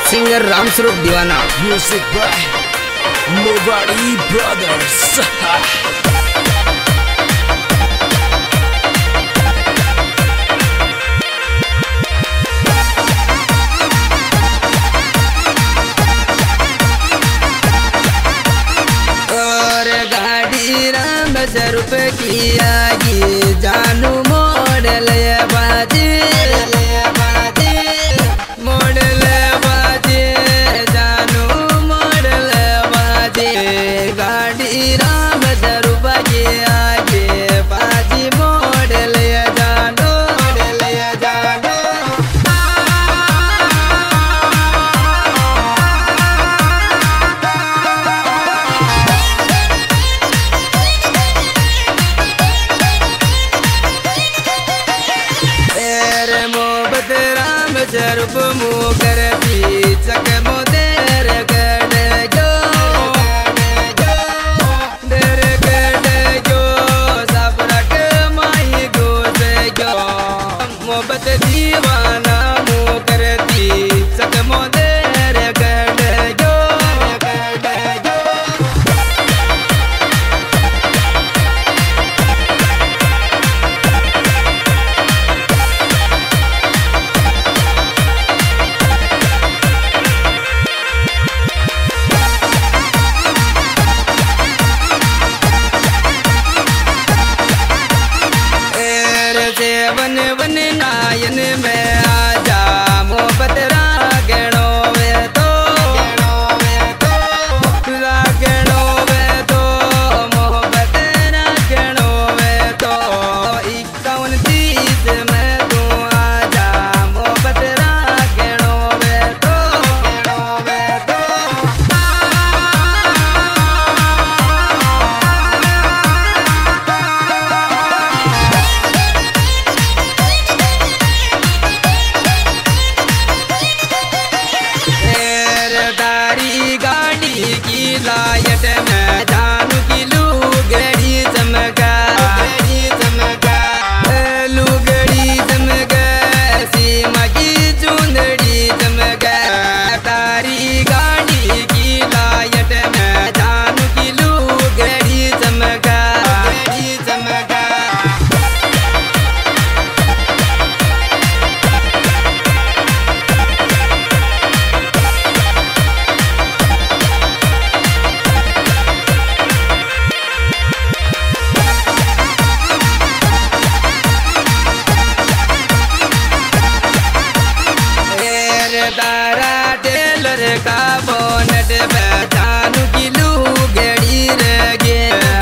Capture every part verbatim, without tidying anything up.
Singer Ramswaroop Deewana. Music by Mewari brothers. और गाड़ी राम स्वरूप की आगी जानू मॉडल बाजी मॉडल बाजी जानू मॉडल बाजी गाड़ी राम स्वरूप की आगे बाजी मॉडल जानू मॉडल जानू स्वरूप मुकर चक मोदेर गड गो देर गड गो सबरक माही गो से गो मोहब्बत दीवाना मुकर चक मोदेर गड गो गड गो वन वन नायन में आजा मोहब्बत रागणो वे तो रागणो वे तो मोहब्बत रागणो वे तो इक्यावन तीस में तू आजा मोहब्बत रागणो वे तो वे तो लायट में जानू की लुगड़ी चमका चमका लुगड़ी चमका सीमा की चुंदड़ी चमका तारी गाड़ी की लायट में जानू की लुगड़ी चमका चमका तारा टेलर का बोनट जानू की लुगड़ी रगे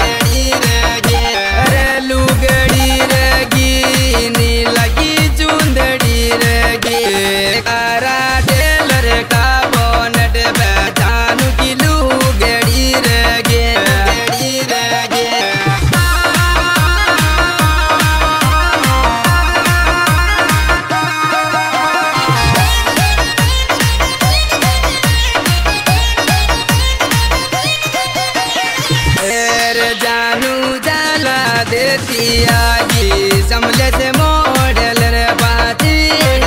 अरे लुगड़ी रगी नी लगी चुंदड़ी रगी तारा टेलर का बोनट जानू की लुगड़ी रगे रगे जानू जाला देती आगी समले से मॉडल रे बाजी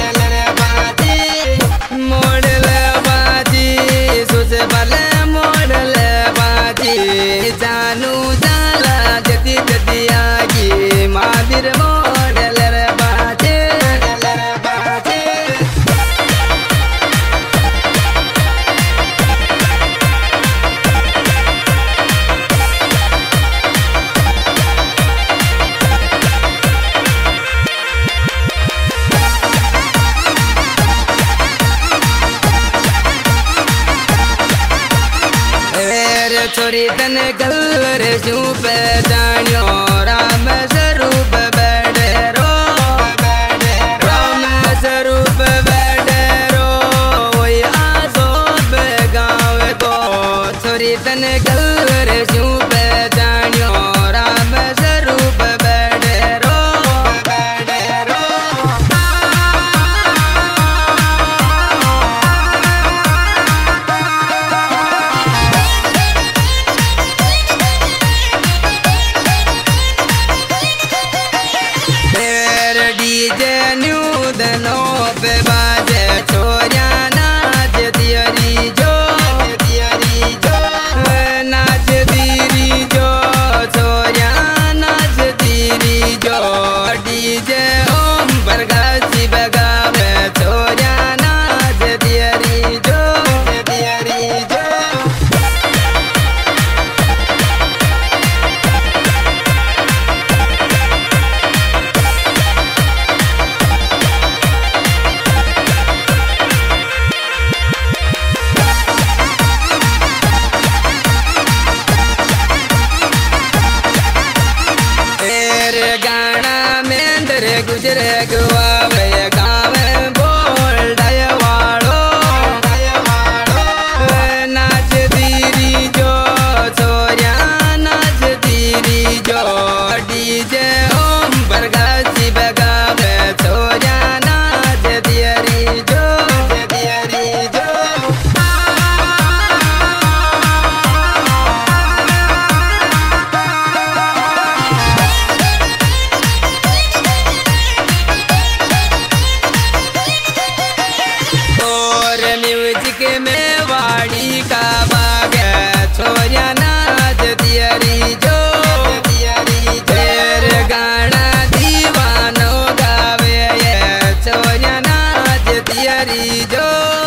मॉडल बाजी सुसे भले मॉडल बाजी जानू जाला देती देती आगी महावीर मॉडल रे बाजी बाजी छोरी तन गलर जू पे जानियो राम स्वरूप बैठे रो राम स्वरूप बैठे रो वही आसो गाँव को छोरी तन गलर जू पे जानियो राम स्वरूप बैठे रो बैठे रो डीजे न्यू दनो पे बाजे छोरिया नाच दियो पियरी जो